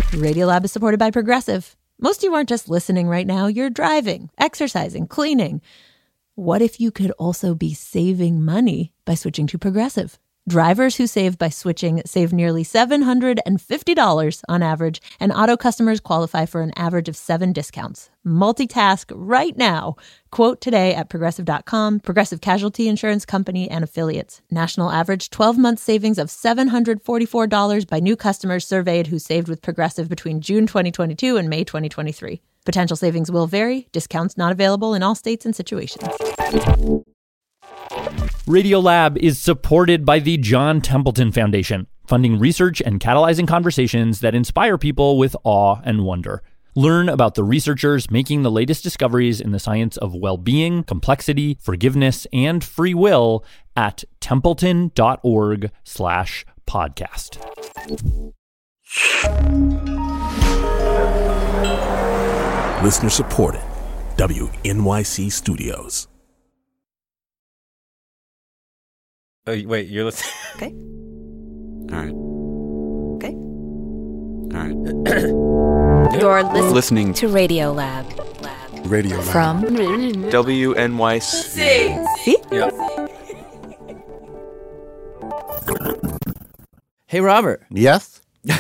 Radiolab is supported by Progressive. Most of you aren't just listening right now. You're driving, exercising, cleaning. What if you could also be saving money by switching to Progressive? Drivers who save by switching save nearly $750 on average, and auto customers qualify for an average of 7 discounts. Multitask right now. Quote today at Progressive.com. Progressive Casualty Insurance Company and Affiliates. National average 12-month savings of $744 by new customers surveyed who saved with Progressive between June 2022 and May 2023. Potential savings will vary. Discounts not available in all states and situations. Radiolab is supported by the John Templeton Foundation, funding research and catalyzing conversations that inspire people with awe and wonder. Learn about the researchers making the latest discoveries in the science of well-being, complexity, forgiveness, and free will at templeton.org/podcast. Listener supported. WNYC Studios. Oh, wait, you're listening? Okay. All right. Okay. All right. You're Listening to Radiolab. Radio Lab. From WNYC. See? Yeah. Hey, Robert. Yes?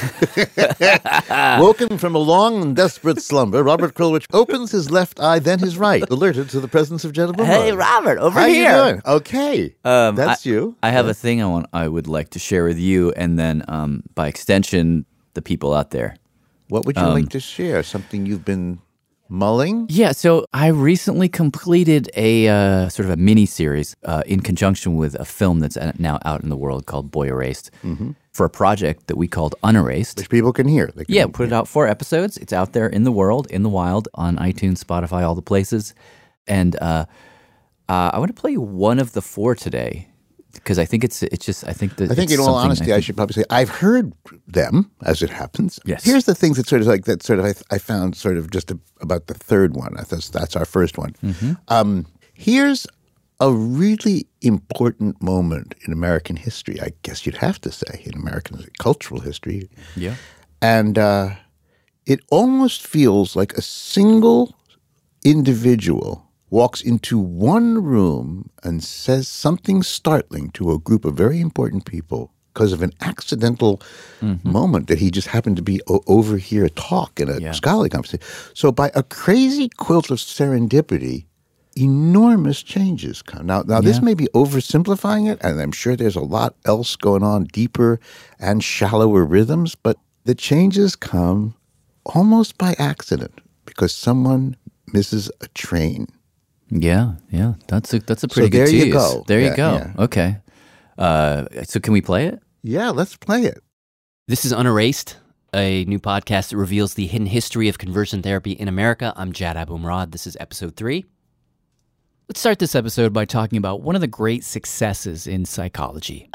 Woken from a long and desperate slumber, Robert Krulwich opens his left eye, then his right, alerted to the presence of Jennifer Hey, Mudge. Robert, over How here. you doing? Okay. That's you. I have a thing I would like to share with you, and then by extension, the people out there. What would you like to share? Something you've been mulling? Yeah, so I recently completed a sort of a mini-series in conjunction with a film that's now out in the world called Boy Erased for a project that we called Unerased. Which people can hear. They can Put it out 4 episodes. It's out there in the world, in the wild, on iTunes, Spotify, all the places. And I want to play you one of the 4 today because I think I think in all honesty, I should probably say I've heard them, as it happens. Yes. Here's the things that I found sort of just about the third one. That's our first one. Here's a really important moment in American history, I guess you'd have to say, in American cultural history. Yeah. And it almost feels like a single individual walks into one room and says something startling to a group of very important people because of an accidental moment that he just happened to be overhear talk in a scholarly conversation. So by a crazy quilt of serendipity, enormous changes come. Now this may be oversimplifying it, and I'm sure there's a lot else going on, deeper and shallower rhythms, but the changes come almost by accident because someone misses a train. Yeah. That's a pretty good there tease. You go. There you go. Yeah. Okay. So can we play it? Yeah, let's play it. This is Unerased, a new podcast that reveals the hidden history of conversion therapy in America. I'm Jad Abumrad. This is episode 3. Let's start this episode by talking about one of the great successes in psychology.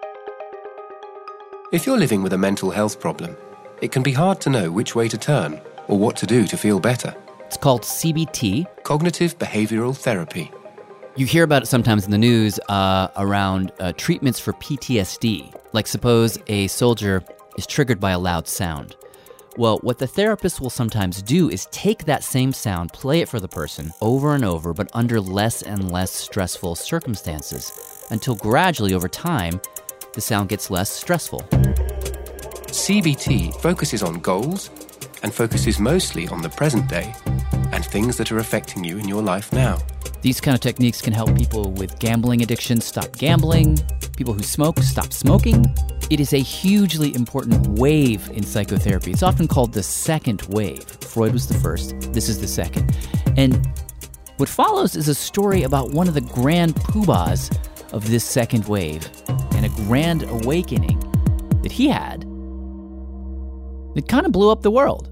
If you're living with a mental health problem, it can be hard to know which way to turn or what to do to feel better. It's called CBT. Cognitive Behavioral Therapy. You hear about it sometimes in the news around treatments for PTSD. Like suppose a soldier is triggered by a loud sound. Well, what the therapist will sometimes do is take that same sound, play it for the person over and over, but under less and less stressful circumstances, until gradually over time, the sound gets less stressful. CBT focuses on goals and focuses mostly on the present day and things that are affecting you in your life now. These kind of techniques can help people with gambling addiction stop gambling, people who smoke stop smoking. It is a hugely important wave in psychotherapy. It's often called the second wave. Freud was the first. This is the second. And what follows is a story about one of the grand poobahs of this second wave and a grand awakening that he had that kind of blew up the world.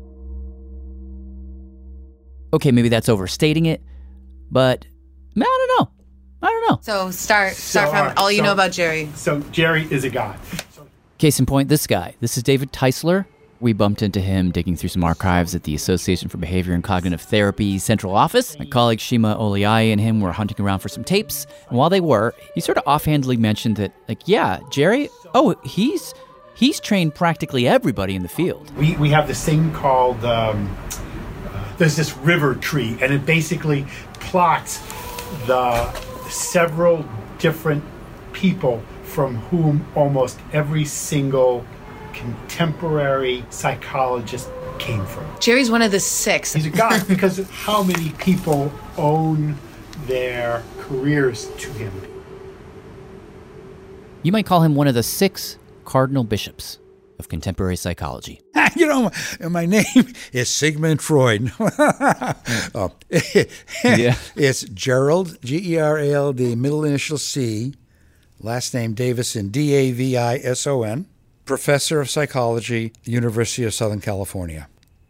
Okay, maybe that's overstating it, but I don't know. So start from all you know about Jerry. So Jerry is a guy. Case in point, this guy. This is David Teisler. We bumped into him digging through some archives at the Association for Behavior and Cognitive Therapy Central Office. My colleague Shima Oliai and him were hunting around for some tapes. And while they were, he sort of offhandedly mentioned that, Jerry, he's he's trained practically everybody in the field. We have this thing called, there's this river tree, and it basically plots the several different people from whom almost every single contemporary psychologist came from. Jerry's one of the 6. He's a guy because of how many people own their careers to him. You might call him one of the 6 cardinal bishops of contemporary psychology. You know, my name is Sigmund Freud. Oh. Yeah. It's Gerald, G-E-R-A-L-D, middle initial C, last name Davison, D-A-V-I-S-O-N, professor of psychology, University of Southern California.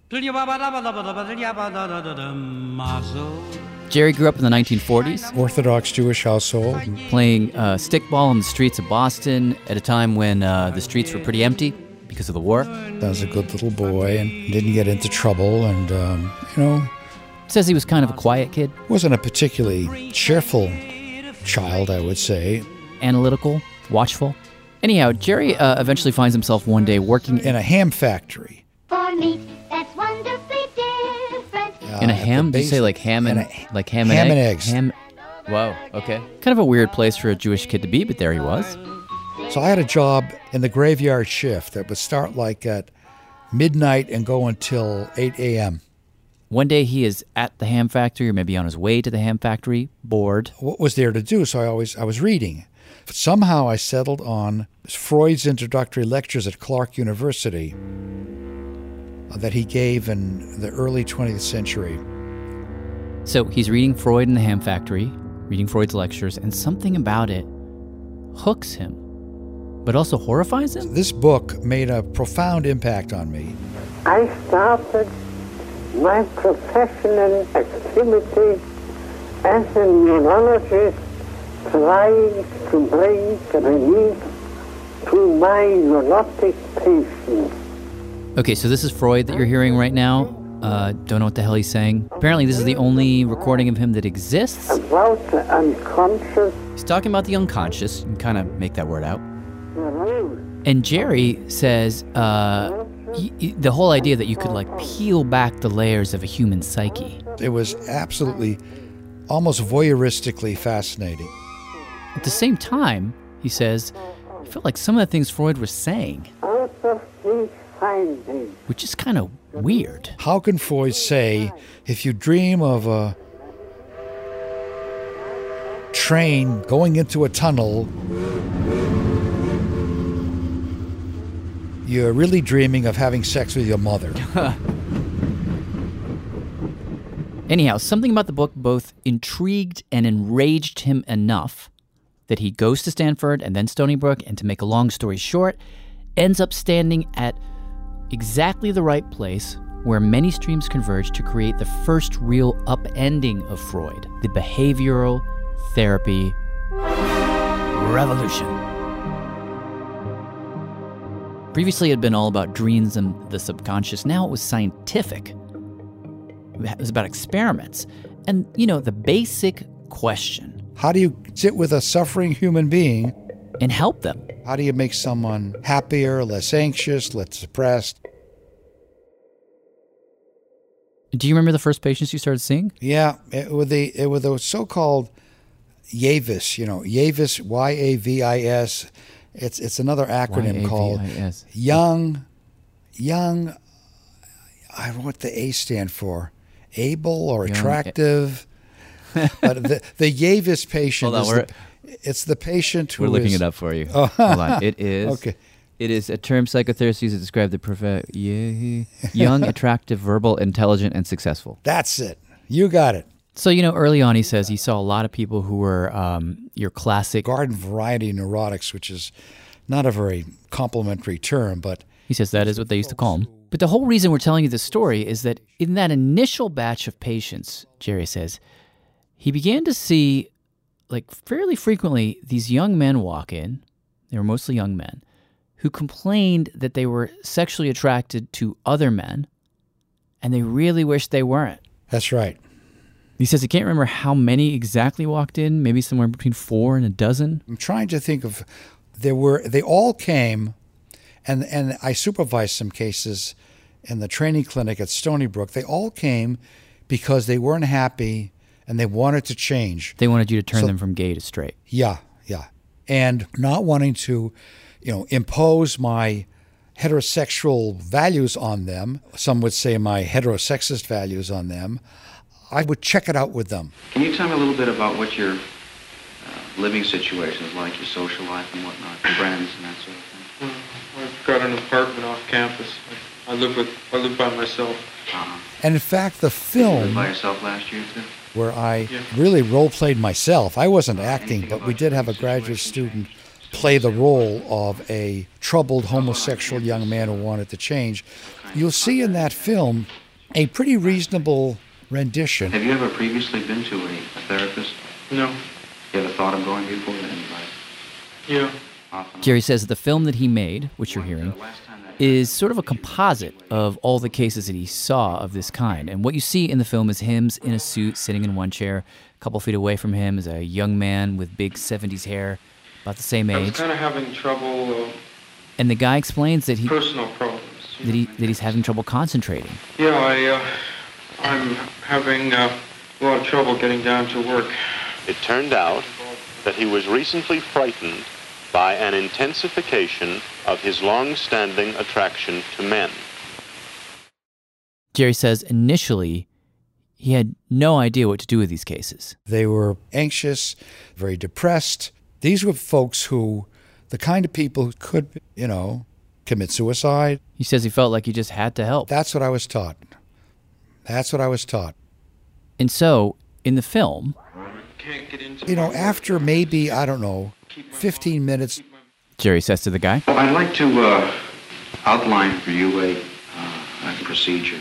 Jerry grew up in the 1940s. Orthodox Jewish household. Playing stickball in the streets of Boston at a time when the streets were pretty empty because of the war. I was a good little boy and didn't get into trouble and, Says he was kind of a quiet kid. Wasn't a particularly cheerful child, I would say. Analytical, watchful. Anyhow, Jerry eventually finds himself one day working in a ham factory. For me, that's wonderfully different. In a ham? Did you say like ham and eggs? Whoa, okay. Kind of a weird place for a Jewish kid to be, but there he was. So I had a job in the graveyard shift that would start like at midnight and go until 8 a.m. One day he is at the ham factory, or maybe on his way to the ham factory, bored. What was there to do? So I was reading. Somehow I settled on Freud's introductory lectures at Clark University that he gave in the early 20th century. So he's reading Freud in the ham factory, reading Freud's lectures, and something about it hooks him, but also horrifies him. This book made a profound impact on me. I started my professional activity as a neurologist, trying to bring relief to my neurotic patients. Okay, so this is Freud that you're hearing right now. Don't know what the hell he's saying. Apparently this is the only recording of him that exists. About the unconscious. He's talking about the unconscious. You can kind of make that word out. And Jerry says the whole idea that you could like peel back the layers of a human psyche. It was absolutely, almost voyeuristically fascinating. At the same time, he says, I felt like some of the things Freud was saying were just kind of weird. How can Freud say, if you dream of a train going into a tunnel, you're really dreaming of having sex with your mother? Anyhow, something about the book both intrigued and enraged him enough that he goes to Stanford and then Stony Brook, and to make a long story short, ends up standing at exactly the right place where many streams converge to create the first real upending of Freud, the behavioral therapy revolution. Previously, it had been all about dreams and the subconscious. Now it was scientific. It was about experiments. And, the basic question. How do you sit with a suffering human being and help them? How do you make someone happier, less anxious, less depressed? Do you remember the first patients you started seeing? Yeah, with the so-called YAVIS, YAVIS, Y-A-V-I-S. It's another acronym called Young, I don't know what the A stand for, able or attractive. But the YAVIS patient it's the patient who We're looking it up for you. Oh. Hold on. It is. Okay. It is a term psychotherapists use to describe the young, attractive, verbal, intelligent, and successful. That's it. You got it. So, early on he says he saw a lot of people who were your classic garden variety neurotics, which is not a very complimentary term, but he says that is what they used to call them. But the whole reason we're telling you this story is that in that initial batch of patients, Jerry says, he began to see, fairly frequently, these young men walk in. They were mostly young men who complained that they were sexually attracted to other men, and they really wished they weren't. That's right. He says he can't remember how many exactly walked in, maybe somewhere between 4 and a dozen. I'm trying to think of, they all came, And I supervised some cases in the training clinic at Stony Brook. They all came because they weren't happy and they wanted to change. They wanted you to turn them from gay to straight. Yeah. And not wanting to, impose my heterosexual values on them, some would say my heterosexist values on them, I would check it out with them. Can you tell me a little bit about what your living situation is like, your social life and whatnot, your friends and that sort of thing? I've got an apartment off campus. I live by myself. And in fact, the film... You lived by yourself last year, too? Where I really role-played myself. I wasn't acting, but we did have a graduate student play the role of a troubled homosexual young man who wanted to change. You'll see in that film a pretty reasonable rendition. Have you ever previously been to a therapist? No. You ever thought of going before then? Yeah. Jerry says that the film that he made, which you're hearing, is sort of a composite of all the cases that he saw of this kind. And what you see in the film is him in a suit sitting in one chair. A couple feet away from him is a young man with big 70s hair, about the same age. I was kind of having trouble... and the guy explains that personal problems. That he's having trouble concentrating. Yeah, I'm having a lot of trouble getting down to work. It turned out that he was recently frightened by an intensification of his long-standing attraction to men. Jerry says initially he had no idea what to do with these cases. They were anxious, very depressed. These were folks who, the kind of people who could, commit suicide. He says he felt like he just had to help. That's what I was taught. And so, in the film... after maybe, 15 minutes... Jerry says to the guy, Well, I'd like to outline for you a procedure.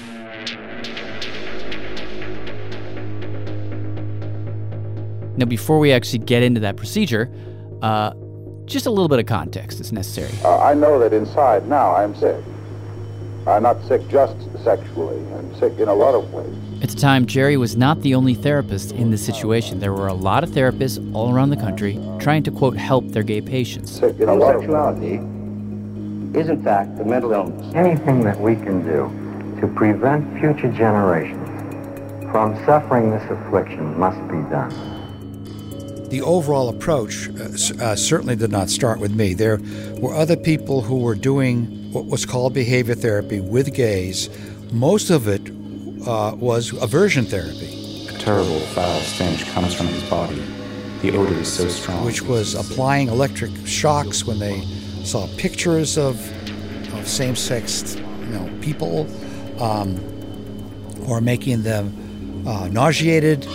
Now, before we actually get into that procedure, just a little bit of context is necessary. I know that inside now I'm sick. I'm not sick just sexually. I'm sick in a lot of ways. At the time, Jerry was not the only therapist in this situation. There were a lot of therapists all around the country trying to, quote, help their gay patients. Homosexuality is, in fact, a mental illness. Anything that we can do to prevent future generations from suffering this affliction must be done. The overall approach certainly did not start with me. There were other people who were doing what was called behavior therapy with gays. Most of it was aversion therapy. A terrible, foul stench comes from his body. The odor is so strong. Which was applying electric shocks when they saw pictures of same-sex people, or making them nauseated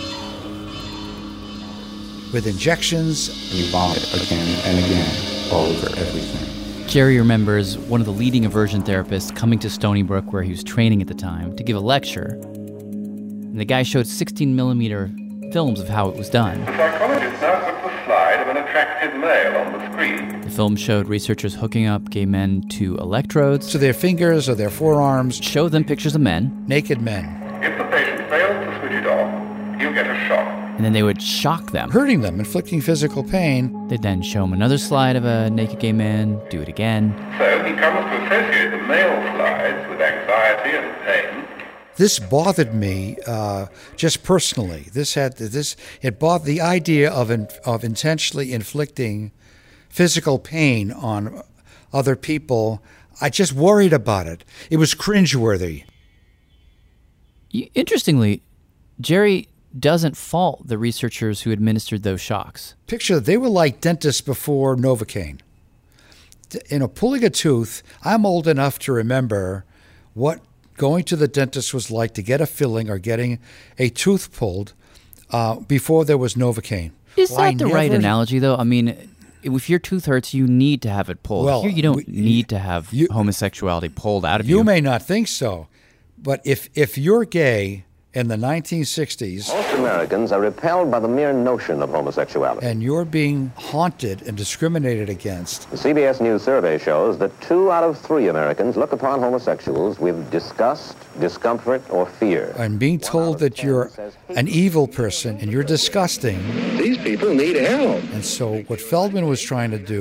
with injections. You vomit again and again all over everything. Jerry remembers one of the leading aversion therapists coming to Stony Brook, where he was training at the time, to give a lecture. And the guy showed 16mm films of how it was done. The psychologist now puts the slide of an attractive male on the screen. The film showed researchers hooking up gay men to electrodes. To their fingers or their forearms. Show them pictures of men. Naked men. If the patient fails to switch it off, you get a shock. And then they would shock them. Hurting them, inflicting physical pain. They'd then show him another slide of a naked gay man, do it again. So he comes to associate the male slides with anxiety and pain. This bothered me just personally. It bothered the idea of intentionally inflicting physical pain on other people. I just worried about it. It was cringeworthy. Interestingly, Jerry doesn't fault the researchers who administered those shocks. Picture, they were like dentists before Novocaine. Pulling a tooth, I'm old enough to remember what going to the dentist was like to get a filling or getting a tooth pulled before there was Novocaine. Is that the right analogy, though? I mean, if your tooth hurts, you need to have it pulled. Well, you don't need to have homosexuality pulled out of you. You may not think so, but if you're gay in the 1960s... Most Americans are repelled by the mere notion of homosexuality. And you're being haunted and discriminated against. The CBS News survey shows that 2 out of 3 Americans look upon homosexuals with disgust, discomfort, or fear. And being told that you're an evil person and you're disgusting. These people need help. And so what Feldman was trying to do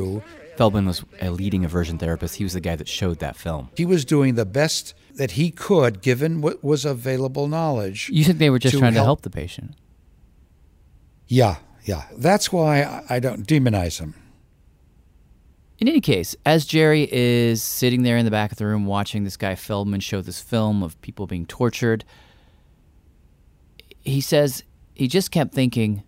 Feldman was a leading aversion therapist. He was the guy that showed that film. He was doing the best that he could, given what was available knowledge. You think they were just trying to help the patient? Yeah. That's why I don't demonize him. In any case, as Jerry is sitting there in the back of the room watching this guy Feldman show this film of people being tortured, he says he just kept thinking,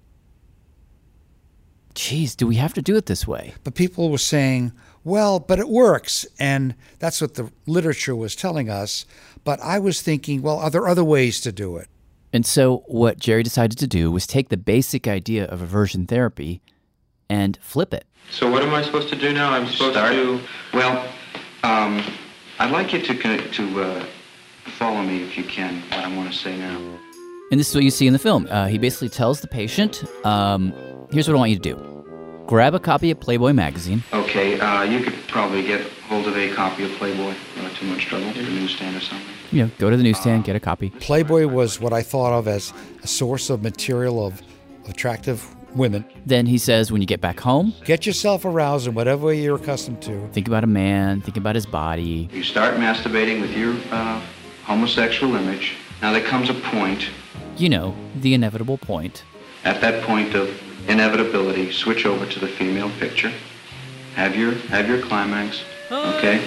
geez, do we have to do it this way? But people were saying, well, but it works. And that's what the literature was telling us. But I was thinking, well, are there other ways to do it? And so what Jerry decided to do was take the basic idea of aversion therapy and flip it. So what am I supposed to do now? I'm supposed to... Well, I'd like you to follow me if you can, what I want to say now. And this is what you see in the film. He basically tells the patient, here's what I want you to do. Grab a copy of Playboy magazine. Okay, you could probably get hold of a copy of Playboy. Not too much trouble. At the newsstand or something. You know, go to the newsstand, get a copy. Playboy was what I thought of as a source of material of attractive women. Then he says, when you get back home, get yourself aroused in whatever way you're accustomed to. Think about a man, think about his body. You start masturbating with your homosexual image. Now there comes a point. You know, the inevitable point. At that point of inevitability, switch over to the female picture. Have your climax, okay?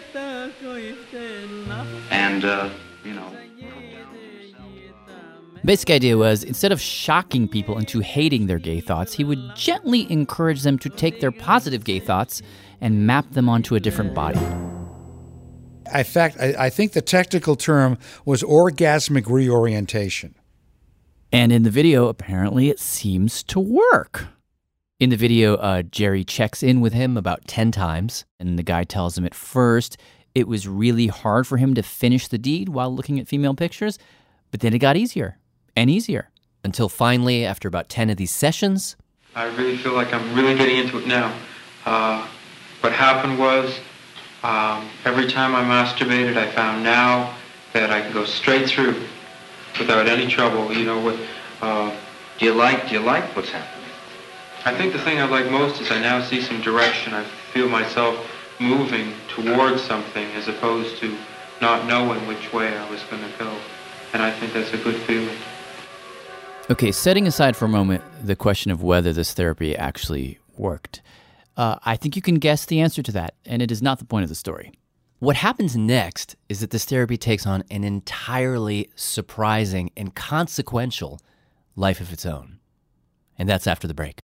And, Basic idea was, instead of shocking people into hating their gay thoughts, he would gently encourage them to take their positive gay thoughts and map them onto a different body. In fact, I think the technical term was orgasmic reorientation. And in the video, apparently it seems to work. In the video, Jerry checks in with him about 10 times, and the guy tells him at first it was really hard for him to finish the deed while looking at female pictures, but then it got easier and easier. Until finally, after about 10 of these sessions... I really feel like I'm really getting into it now. What happened was, every time I masturbated, I found now that I can go straight through without any trouble, you know, with... Do you like what's happening? I think the thing I like most is I now see some direction. I feel myself moving towards something as opposed to not knowing which way I was going to go. And I think that's a good feeling. Okay, setting aside for a moment the question of whether this therapy actually worked, I think you can guess the answer to that, and it is not the point of the story. What happens next is that this therapy takes on an entirely surprising and consequential life of its own. And that's after the break.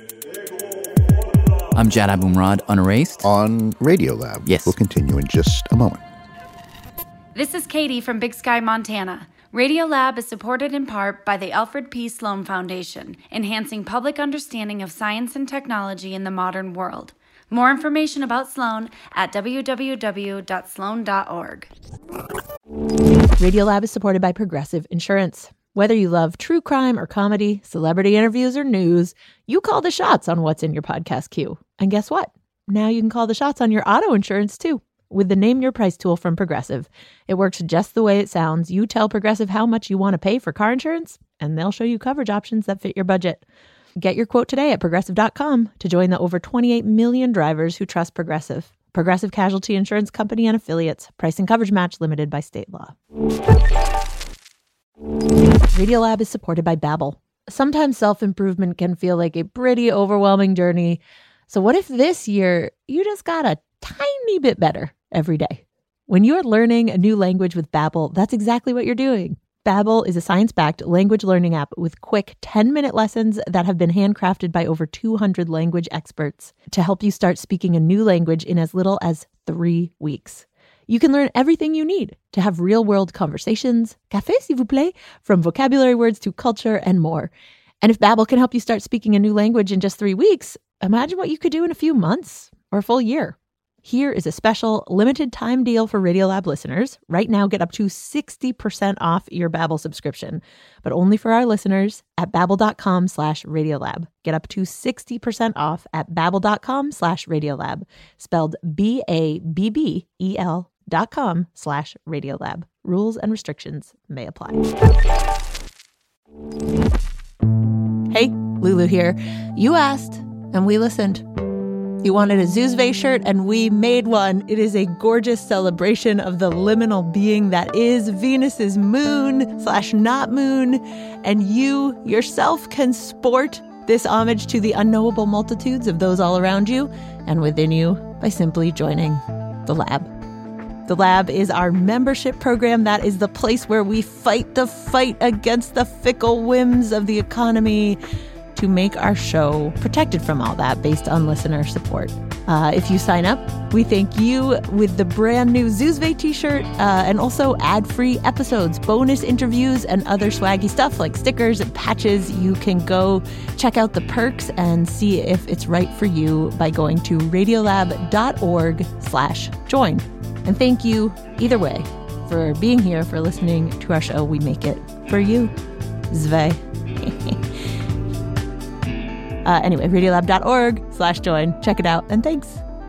I'm Jad Abumrad, Unerased. On Radiolab. Yes. We'll continue in just a moment. This is Katie from Big Sky, Montana. Radiolab is supported in part by the Alfred P. Sloan Foundation, enhancing public understanding of science and technology in the modern world. More information about Sloan at www.sloan.org. Radiolab is supported by Progressive Insurance. Whether you love true crime or comedy, celebrity interviews or news, you call the shots on what's in your podcast queue. And guess what? Now you can call the shots on your auto insurance too. With the Name Your Price tool from Progressive. It works just the way it sounds. You tell Progressive how much you want to pay for car insurance, and they'll show you coverage options that fit your budget. Get your quote today at Progressive.com to join the over 28 million drivers who trust Progressive. Progressive Casualty Insurance Company and Affiliates. Price and coverage match limited by state law. Radiolab is supported by Babbel. Sometimes self-improvement can feel like a pretty overwhelming journey. So what if this year you just got a tiny bit better every day? When you're learning a new language with Babbel, that's exactly what you're doing. Babbel is a science-backed language learning app with quick 10-minute lessons that have been handcrafted by over 200 language experts to help you start speaking a new language in as little as 3 weeks. You can learn everything you need to have real-world conversations, café s'il vous plaît, from vocabulary words to culture and more. And if Babbel can help you start speaking a new language in just 3 weeks, imagine what you could do in a few months or a full year. Here is a special limited time deal for Radiolab listeners. Right now, get up to 60% off your Babbel subscription, but only for our listeners at babbel.com/Radiolab. Get up to 60% off at babbel.com/Radiolab, spelled BABBEL.com/Radiolab. Rules and restrictions may apply. Hey, Lulu here. You asked, and we listened. You wanted a Zoozve shirt, and we made one. It is a gorgeous celebration of the liminal being that is Venus's moon/not moon, and you yourself can sport this homage to the unknowable multitudes of those all around you and within you by simply joining the Lab. The Lab is our membership program. That is the place where we fight the fight against the fickle whims of the economy to make our show protected from all that based on listener support. If you sign up, we thank you with the brand new Zoozve t-shirt and also ad-free episodes, bonus interviews, and other swaggy stuff like stickers and patches. You can go check out the perks and see if it's right for you by going to radiolab.org/join. And thank you, either way, for being here, for listening to our show. We make it for you. Zve. Anyway, radiolab.org/join. Check it out, and thanks.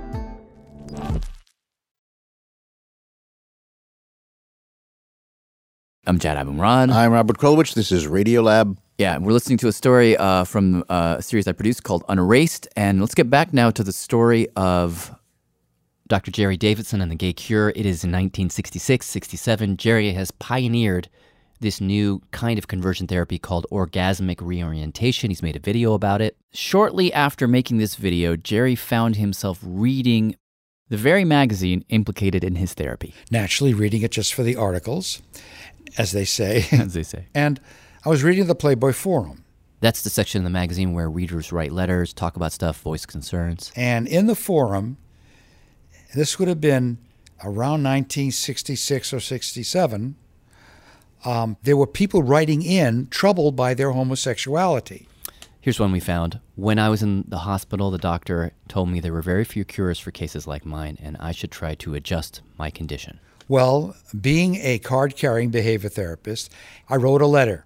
I'm Jad Abumrad. I'm Robert Krulwich. This is Radiolab. Yeah, we're listening to a story from a series I produced called Unerased. And let's get back now to the story of Dr. Jerry Davidson and the Gay Cure. It is in 1966-67. Jerry has pioneered this new kind of conversion therapy called orgasmic reorientation. He's made a video about it. Shortly after making this video, Jerry found himself reading the very magazine implicated in his therapy. Naturally, reading it just for the articles, as they say. As they say. And I was reading the Playboy Forum. That's the section of the magazine where readers write letters, talk about stuff, voice concerns. And in the forum, this would have been around 1966 or 67, there were people writing in troubled by their homosexuality. Here's one we found. When I was in the hospital, the doctor told me there were very few cures for cases like mine, and I should try to adjust my condition. Well, being a card-carrying behavior therapist, I wrote a letter.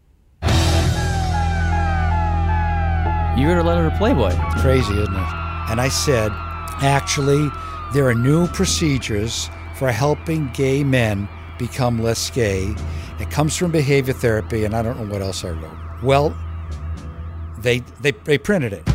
You wrote a letter to Playboy. It's crazy, isn't it? And I said, actually, there are new procedures for helping gay men become less gay. It comes from behavior therapy, and I don't know what else I wrote. Well, they printed it.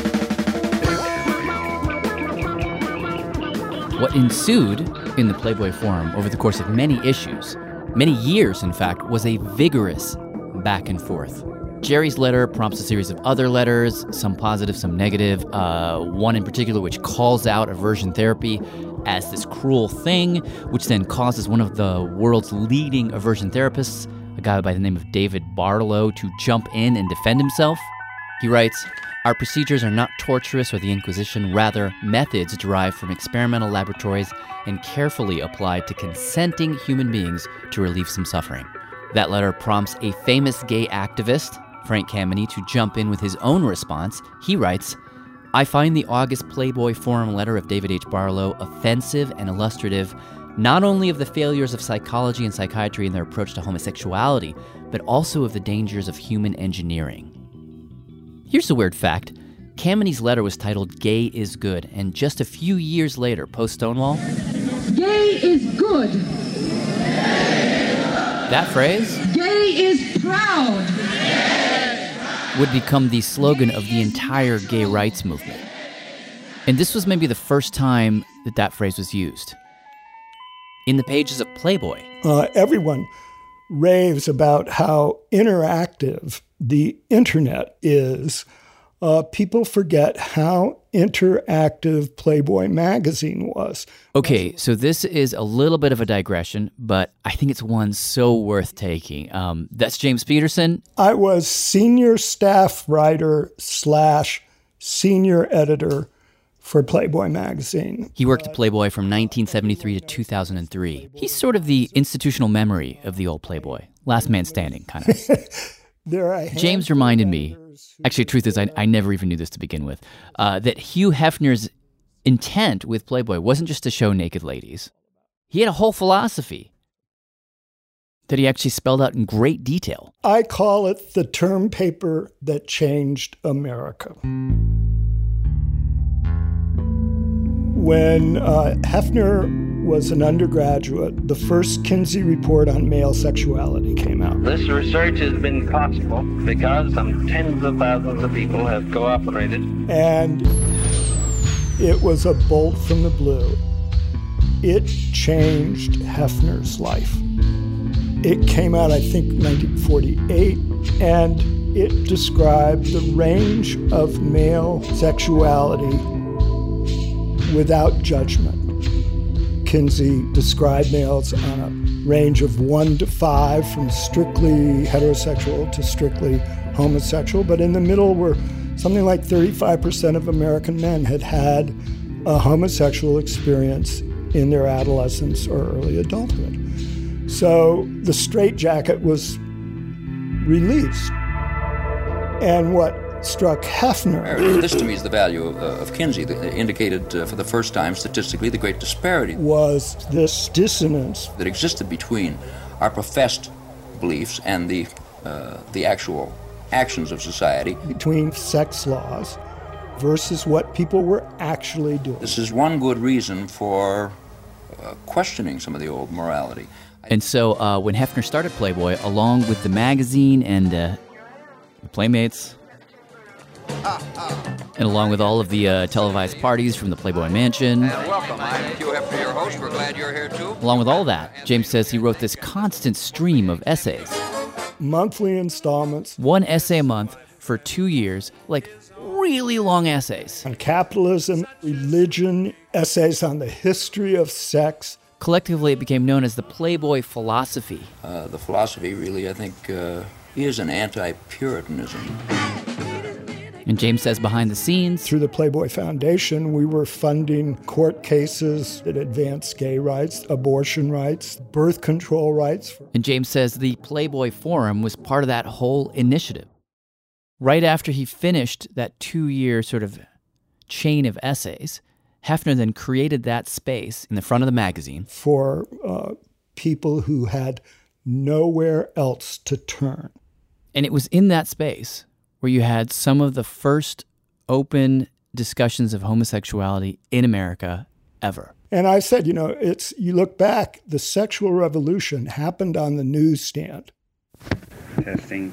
What ensued in the Playboy Forum over the course of many issues, many years in fact, was a vigorous back and forth. Jerry's letter prompts a series of other letters, some positive, some negative, one in particular which calls out aversion therapy as this cruel thing, which then causes one of the world's leading aversion therapists, a guy by the name of David Barlow, to jump in and defend himself. He writes, "Our procedures are not torturous or the Inquisition, rather methods derived from experimental laboratories and carefully applied to consenting human beings to relieve some suffering." That letter prompts a famous gay activist, Frank Kameny, to jump in with his own response. He writes, "I find the August Playboy Forum letter of David H. Barlow offensive and illustrative not only of the failures of psychology and psychiatry in their approach to homosexuality, but also of the dangers of human engineering." Here's a weird fact. Kameny's letter was titled "Gay is Good," and just a few years later, post-Stonewall, "Gay is good." That phrase, "Gay is proud," would become the slogan of the entire gay rights movement. And this was maybe the first time that phrase was used. In the pages of Playboy, everyone raves about how interactive the internet is. People forget how interactive Playboy magazine was. Okay, so this is a little bit of a digression, but I think it's one so worth taking. That's James Peterson. I was senior staff writer / senior editor for Playboy magazine. He worked at Playboy from 1973 to 2003. He's sort of the institutional memory of the old Playboy. Last man standing, kind of. James reminded me, actually, the truth is I never even knew this to begin with, that Hugh Hefner's intent with Playboy wasn't just to show naked ladies. He had a whole philosophy that he actually spelled out in great detail. I call it the term paper that changed America. When Hefner was an undergraduate, the first Kinsey report on male sexuality came out. This research has been possible because some tens of thousands of people have cooperated. And It was a bolt from the blue. It changed Hefner's life. It came out, I think, 1948, and it described the range of male sexuality without judgment. Kinsey described males on a range of 1 to 5, from strictly heterosexual to strictly homosexual, but in the middle were something like 35% of American men had had a homosexual experience in their adolescence or early adulthood. So the straitjacket was released. And what struck Hefner... This, to me, is the value of Kinsey, that indicated for the first time statistically the great disparity. Was this dissonance that existed between our professed beliefs and the actual actions of society. Between sex laws versus what people were actually doing. This is one good reason for questioning some of the old morality. And so when Hefner started Playboy, along with the magazine and the Playmates, and along with all of the televised parties from the Playboy Mansion. And welcome. I'm Hugh Hefner, your host. We're glad you're here, too. Along with all that, James says he wrote this constant stream of essays. Monthly installments. One essay a month for 2 years, like really long essays. On capitalism, religion, essays on the history of sex. Collectively, it became known as the Playboy philosophy. The philosophy really, I think, is an anti-Puritanism. And James says behind the scenes, through the Playboy Foundation, we were funding court cases that advanced gay rights, abortion rights, birth control rights. And James says the Playboy Forum was part of that whole initiative. Right after he finished that 2-year sort of chain of essays, Hefner then created that space in the front of the magazine for people who had nowhere else to turn. And it was in that space where you had some of the first open discussions of homosexuality in America ever. And I said, you look back, the sexual revolution happened on the newsstand. Testing.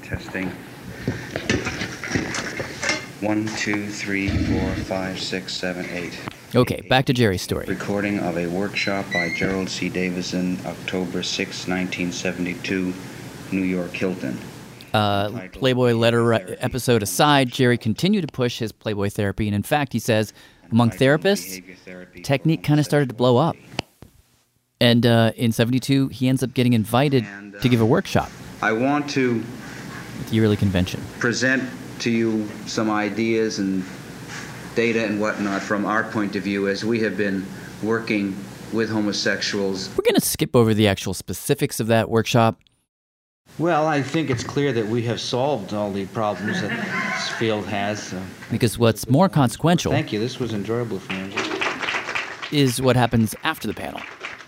1, 2, 3, 4, 5, 6, 7, 8. Okay, back to Jerry's story. Recording of a workshop by Gerald C. Davison, October 6, 1972, New York, Hilton. Playboy letter episode aside, Jerry continued to push his Playboy therapy, and in fact, he says, among therapists, technique kind of started to blow up. And in 72, he ends up getting invited to give a workshop. I want to at the yearly convention. Present to you some ideas and data and whatnot from our point of view as we have been working with homosexuals. We're going to skip over the actual specifics of that workshop. Well, I think it's clear that we have solved all the problems that this field has. Because what's more consequential... Thank you. This was enjoyable for me. ...is what happens after the panel.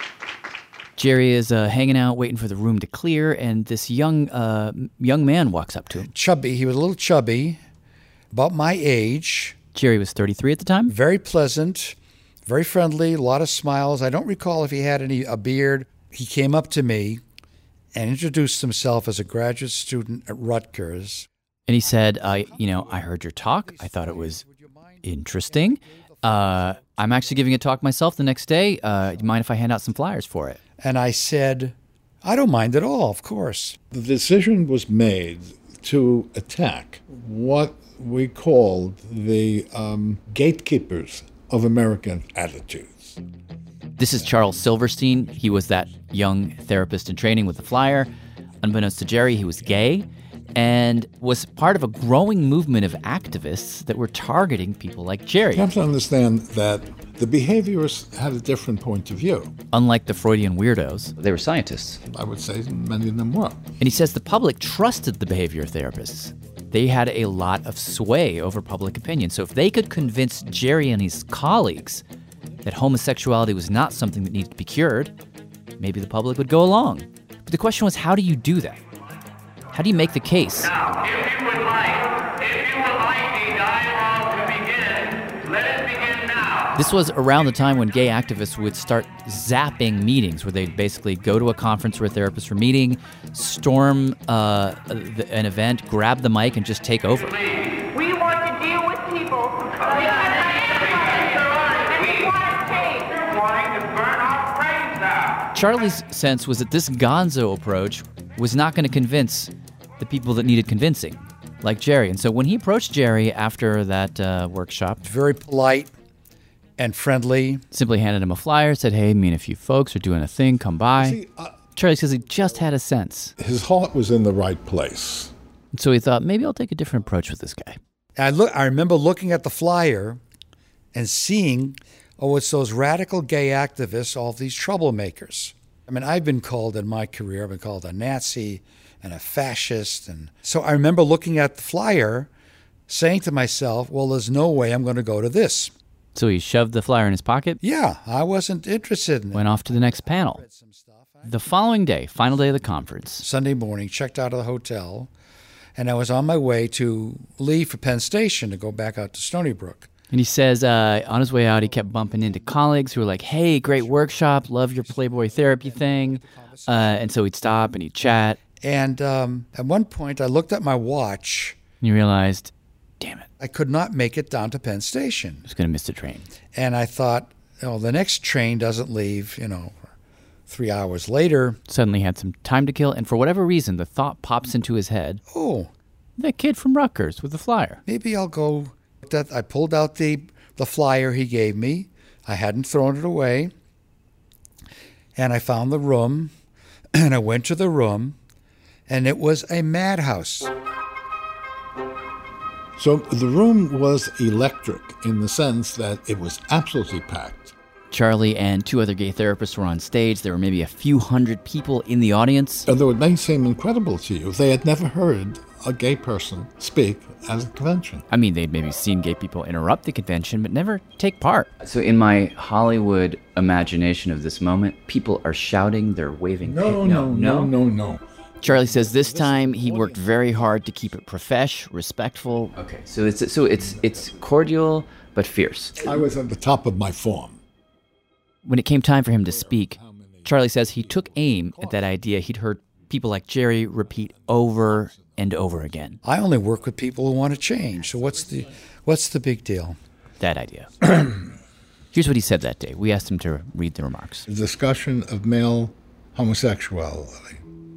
Jerry is hanging out, waiting for the room to clear, and this young man walks up to him. Chubby. He was a little chubby, about my age. Jerry was 33 at the time. Very pleasant, very friendly, a lot of smiles. I don't recall if he had a beard. He came up to me and introduced himself as a graduate student at Rutgers. And he said, I heard your talk. I thought it was interesting. I'm actually giving a talk myself the next day. Do you mind if I hand out some flyers for it? And I said, I don't mind at all, of course. The decision was made to attack what we called the gatekeepers of American attitudes. This is Charles Silverstein. He was that young therapist in training with the flyer. Unbeknownst to Jerry, he was gay and was part of a growing movement of activists that were targeting people like Jerry. You have to understand that the behaviorists had a different point of view. Unlike the Freudian weirdos. They were scientists. I would say many of them were. And he says the public trusted the behavior therapists. They had a lot of sway over public opinion. So if they could convince Jerry and his colleagues that homosexuality was not something that needed to be cured, maybe the public would go along. But the question was, how do you do that? How do you make the case? Now, if you would like the dialogue to begin, let it begin now. This was around the time when gay activists would start zapping meetings, where they'd basically go to a conference where therapists were meeting, storm an event, grab the mic, and just take over. We want to deal with people. Charlie's sense was that this gonzo approach was not going to convince the people that needed convincing, like Jerry. And so when he approached Jerry after that workshop... Very polite and friendly. Simply handed him a flyer, said, hey, me and a few folks are doing a thing, come by. See, Charlie says he just had a sense. His heart was in the right place. And so he thought, maybe I'll take a different approach with this guy. I remember looking at the flyer and seeing, it's those radical gay activists, all these troublemakers. I mean, I've been called in my career, I've been called a Nazi and a fascist. And so I remember looking at the flyer, saying to myself, well, there's no way I'm going to go to this. So he shoved the flyer in his pocket? Yeah, I wasn't interested in it. Went off to the next panel. The following day, final day of the conference. Sunday morning, checked out of the hotel, and I was on my way to leave for Penn Station to go back out to Stony Brook. And he says on his way out, he kept bumping into colleagues who were like, hey, great workshop, love your Playboy therapy thing. And so he'd stop and he'd chat. And at one point, I looked at my watch. And you realized, damn it. I could not make it down to Penn Station. I was going to miss the train. And I thought, the next train doesn't leave, 3 hours later. Suddenly had some time to kill, and for whatever reason, the thought pops into his head. Oh. That kid from Rutgers with the flyer. Maybe I'll go. I pulled out the flyer he gave me. I hadn't thrown it away. And I found the room, and I went to the room, and it was a madhouse. So the room was electric in the sense that it was absolutely packed. Charlie and two other gay therapists were on stage. There were maybe a few hundred people in the audience. Although it may seem incredible to you, they had never heard a gay person speak at a convention. I mean, they'd maybe seen gay people interrupt the convention, but never take part. So in my Hollywood imagination of this moment, people are shouting, they're waving. No. Charlie says this time he worked very hard to keep it respectful. Okay, so it's cordial but fierce. I was at the top of my form. When it came time for him to speak, Charlie says he took aim at that idea he'd heard people like Jerry repeat over and over again. I only work with people who want to change, so what's the big deal? That idea. Here's what he said that day. We asked him to read the remarks. The discussion of male homosexuality.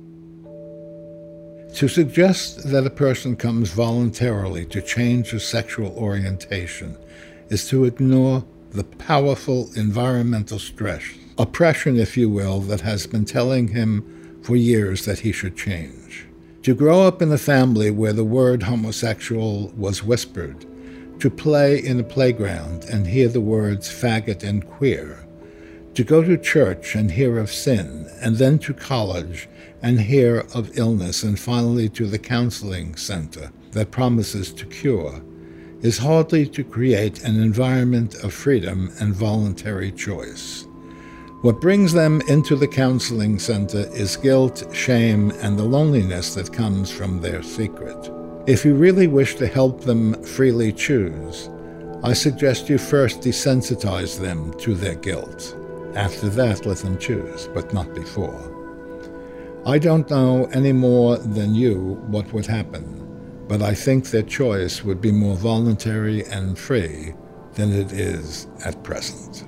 To suggest that a person comes voluntarily to change his sexual orientation is to ignore the powerful environmental stress, oppression, if you will, that has been telling him for years that he should change. To grow up in a family where the word homosexual was whispered, to play in a playground and hear the words faggot and queer, to go to church and hear of sin, and then to college and hear of illness, and finally to the counseling center that promises to cure, is hardly to create an environment of freedom and voluntary choice. What brings them into the counseling center is guilt, shame, and the loneliness that comes from their secret. If you really wish to help them freely choose, I suggest you first desensitize them to their guilt. After that, let them choose, but not before. I don't know any more than you what would happen, but I think their choice would be more voluntary and free than it is at present.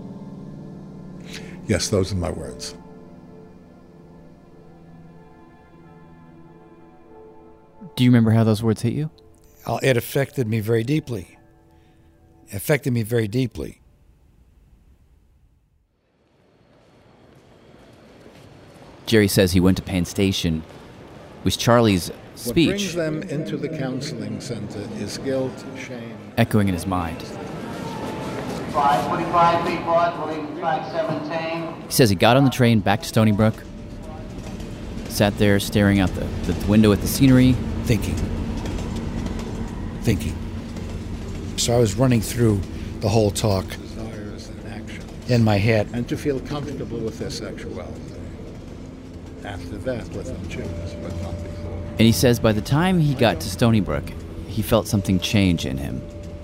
Yes, those are my words. Do you remember how those words hit you? It affected me very deeply. Jerry says he went to Penn Station. It was Charlie's speech. What brings them into the counseling center is guilt, shame, echoing in his mind. 545 feet forward, leaving track 17. He says he got on the train back to Stony Brook, sat there staring out the window at the scenery, thinking. So I was running through the whole talk desires and actions in my head. And to feel comfortable with their sexuality. After that, let them choose, but not before. And he says by the time he got to Stony Brook, he felt something change in him.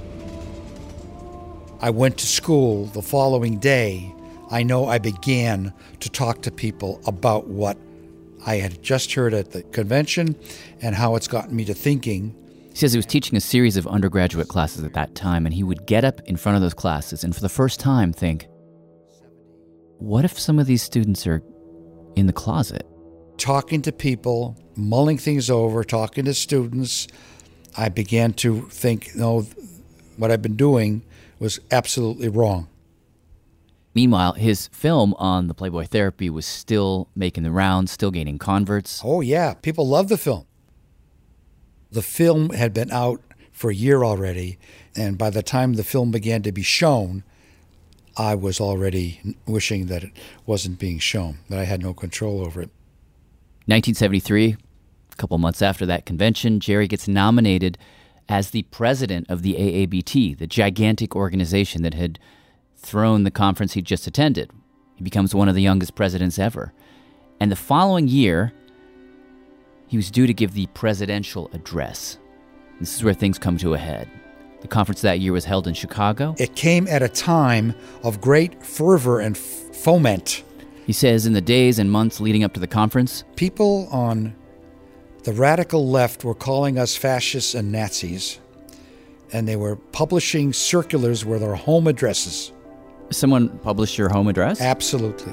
I went to school the following day. I know I began to talk to people about what I had just heard at the convention and how it's gotten me to thinking. He says he was teaching a series of undergraduate classes at that time, and he would get up in front of those classes and for the first time think, what if some of these students are in the closet? Talking to people, mulling things over, talking to students, I began to think, no, what I've been doing was absolutely wrong. Meanwhile, his film on the Playboy therapy was still making the rounds, still gaining converts. Oh, yeah. People loved the film. The film had been out for a year already, and by the time the film began to be shown, I was already wishing that it wasn't being shown, that I had no control over it. 1973, a couple months after that convention, Jerry gets nominated as the president of the AABT, the gigantic organization that had thrown the conference he'd just attended. He becomes one of the youngest presidents ever. And the following year, he was due to give the presidential address. This is where things come to a head. The conference that year was held in Chicago. It came at a time of great fervor and foment. He says in the days and months leading up to the conference, people on the radical left were calling us fascists and Nazis, and they were publishing circulars with our home addresses. Someone published your home address? Absolutely.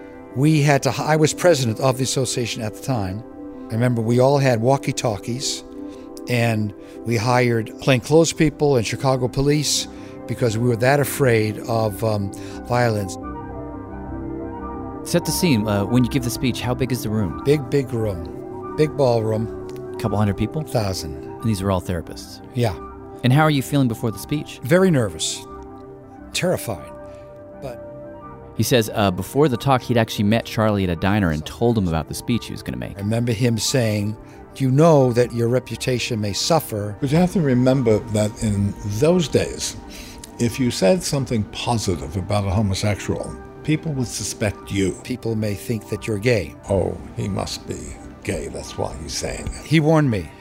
I was president of the association at the time. I remember we all had walkie-talkies, and we hired plainclothes people and Chicago police because we were that afraid of violence. Set the scene. When you give the speech, how big is the room? Big room. Big ballroom. A couple hundred people? 1,000. And these are all therapists? Yeah. And how are you feeling before the speech? Very nervous. Terrified. He says before the talk, he'd actually met Charlie at a diner and told him about the speech he was going to make. I remember him saying, you know that your reputation may suffer. But you have to remember that in those days, if you said something positive about a homosexual, people would suspect you. People may think that you're gay. Oh, he must be gay. That's why he's saying it. He warned me.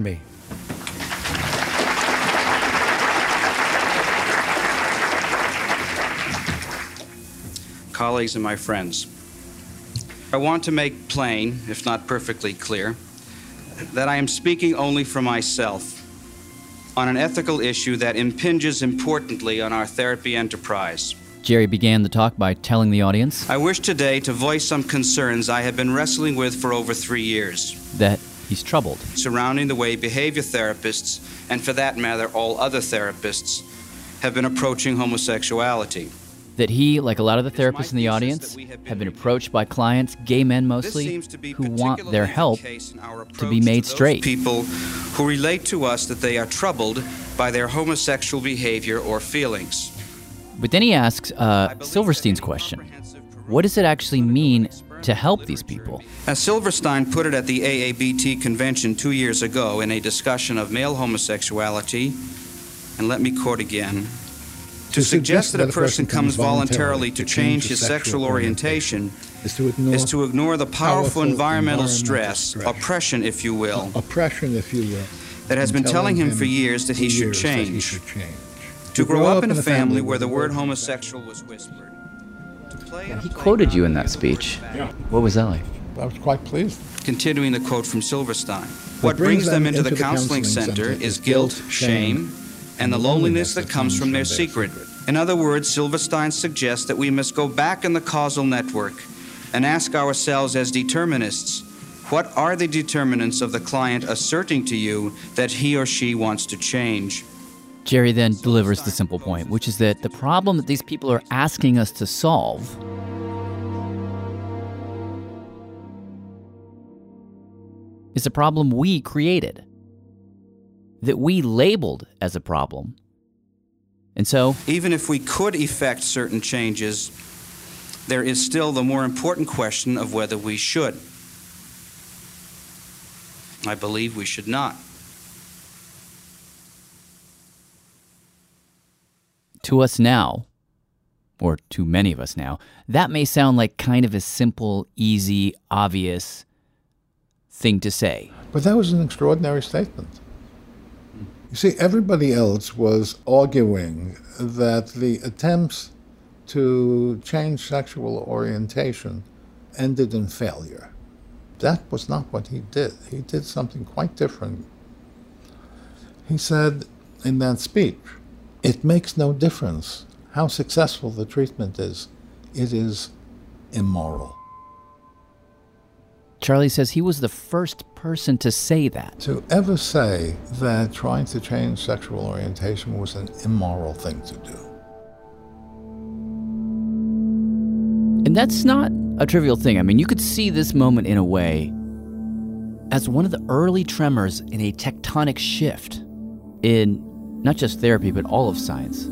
Colleagues and my friends, I want to make plain, if not perfectly clear, that I am speaking only for myself on an ethical issue that impinges importantly on our therapy enterprise. Jerry began the talk by telling the audience, I wish today to voice some concerns I have been wrestling with for over 3 years. That he's troubled. Surrounding the way behavior therapists, and for that matter all other therapists, have been approaching homosexuality. That he, like a lot of the therapists in the audience, have been approached by clients, gay men mostly, who want their help to be made straight. People who relate to us that they are troubled by their homosexual behavior or feelings. But then he asks Silverstein's question. What does it actually mean to help these people? As Silverstein put it at the AABT convention 2 years ago in a discussion of male homosexuality, and let me quote again, to suggest that a person comes voluntarily to change his sexual orientation is to ignore the powerful environmental stress, oppression, if you will, that has been telling him for years that he should change. To grow up in a family where the word homosexual was whispered. He quoted you in that speech. Yeah. What was that like? I was quite pleased. Continuing the quote from Silverstein. What brings them into the counseling center is guilt, shame, and the loneliness that comes from their secret. In other words, Silverstein suggests that we must go back in the causal network and ask ourselves as determinists, what are the determinants of the client asserting to you that he or she wants to change? Jerry then delivers the simple point, which is that the problem that these people are asking us to solve is a problem we created, that we labeled as a problem. And so, even if we could effect certain changes, there is still the more important question of whether we should. I believe we should not. To us now, or to many of us now, that may sound like kind of a simple, easy, obvious thing to say. But that was an extraordinary statement. You see, everybody else was arguing that the attempts to change sexual orientation ended in failure. That was not what he did. He did something quite different. He said in that speech, it makes no difference how successful the treatment is. It is immoral. Charlie says he was the first person to say that. To ever say that trying to change sexual orientation was an immoral thing to do. And that's not a trivial thing. I mean, you could see this moment in a way as one of the early tremors in a tectonic shift in not just therapy, but all of science.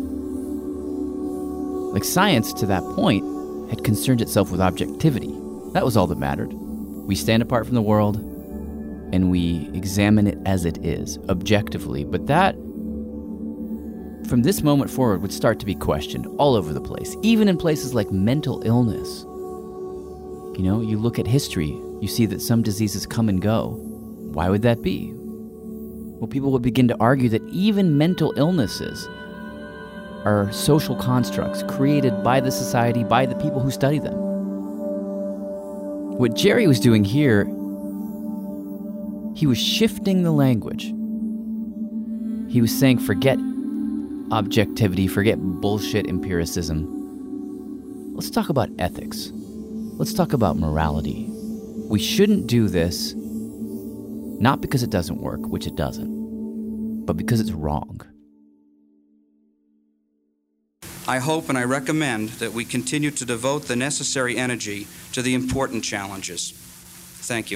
Like, science, to that point, had concerned itself with objectivity. That was all that mattered. We stand apart from the world, and we examine it as it is, objectively. But that, from this moment forward, would start to be questioned all over the place, even in places like mental illness. You know, you look at history, you see that some diseases come and go. Why would that be? Well, people would begin to argue that even mental illnesses are social constructs created by the society, by the people who study them. What Jerry was doing here, he was shifting the language. He was saying, forget objectivity, forget bullshit empiricism. Let's talk about ethics. Let's talk about morality. We shouldn't do this, not because it doesn't work, which it doesn't, but because it's wrong. I hope and I recommend that we continue to devote the necessary energy to the important challenges. Thank you.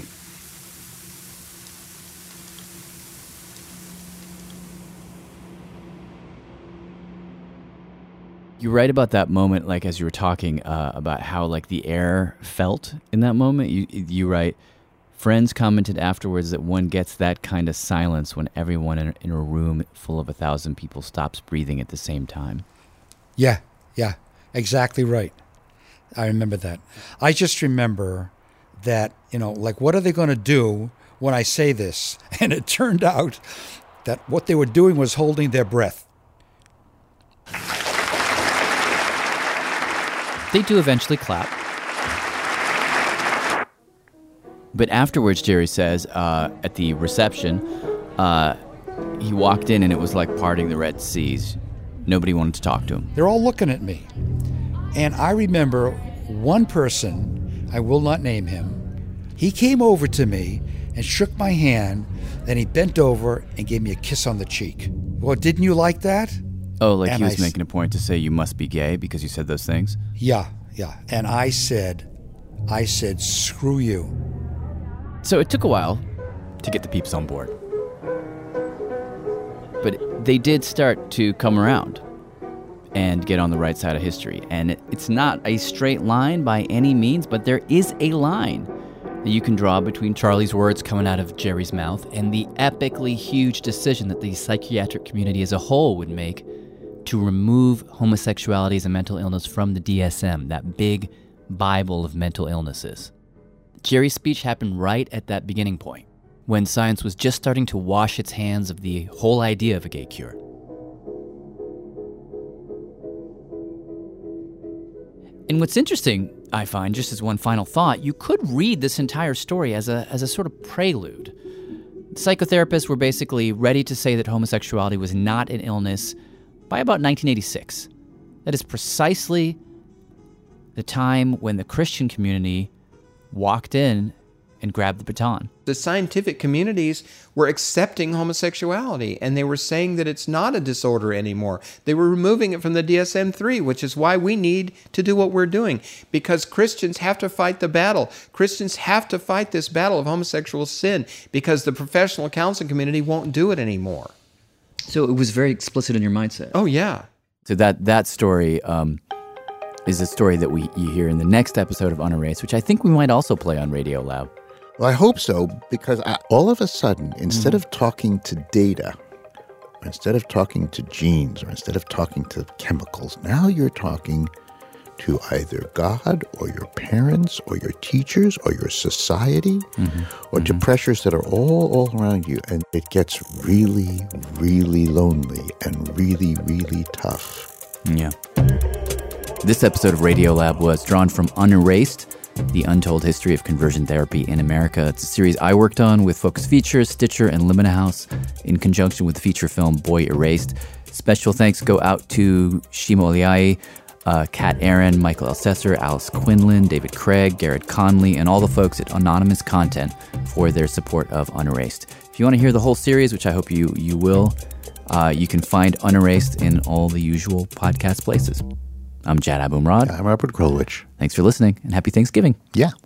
You write about that moment, like as you were talking about how like the air felt in that moment. You write, friends commented afterwards that one gets that kind of silence when everyone in a room full of 1,000 people stops breathing at the same time. Yeah, exactly right. I remember that. I just remember that, like, what are they going to do when I say this? And it turned out that what they were doing was holding their breath. They do eventually clap. But afterwards, Jerry says, at the reception, he walked in and it was like parting the Red Seas. Nobody wanted to talk to him. They're all looking at me. And I remember one person, I will not name him, he came over to me and shook my hand, then he bent over and gave me a kiss on the cheek. Well, didn't you like that? Oh, like he was making a point to say you must be gay because you said those things? Yeah. And I said, screw you. So it took a while to get the peeps on board. But they did start to come around and get on the right side of history. And it's not a straight line by any means, but there is a line that you can draw between Charlie's words coming out of Jerry's mouth and the epically huge decision that the psychiatric community as a whole would make to remove homosexuality as a mental illness from the DSM, that big Bible of mental illnesses. Jerry's speech happened right at that beginning point, when science was just starting to wash its hands of the whole idea of a gay cure. And what's interesting, I find, just as one final thought, you could read this entire story as a sort of prelude. Psychotherapists were basically ready to say that homosexuality was not an illness by about 1986. That is precisely the time when the Christian community walked in and grabbed the baton. The scientific communities were accepting homosexuality, and they were saying that it's not a disorder anymore. They were removing it from the DSM-3, which is why we need to do what we're doing, because Christians have to fight the battle. Christians have to fight this battle of homosexual sin, because the professional counseling community won't do it anymore. So it was very explicit in your mindset. Oh, yeah. So that story is a story that you hear in the next episode of Unerased, which I think we might also play on Radio Lab. Well, I hope so, because all of a sudden, instead of talking to data, or instead of talking to genes, or instead of talking to chemicals, now you're talking to either God or your parents or your teachers or your society or to pressures that are all around you. And it gets really, really lonely and really, really tough. Yeah. This episode of Radio Lab was drawn from Unerased, The Untold History of Conversion Therapy in America. It's a series I worked on with Focus Features, Stitcher, and Limina House in conjunction with the feature film Boy Erased. Special thanks go out to Shima Oliai, Kat Aaron, Michael Elsesser, Alice Quinlan, David Craig, Garrett Conley, and all the folks at Anonymous Content for their support of Unerased. If you want to hear the whole series, which I hope you will, you can find Unerased in all the usual podcast places. I'm Jad Abumrad. I'm Robert Krulwich. Thanks for listening, and happy Thanksgiving. Yeah.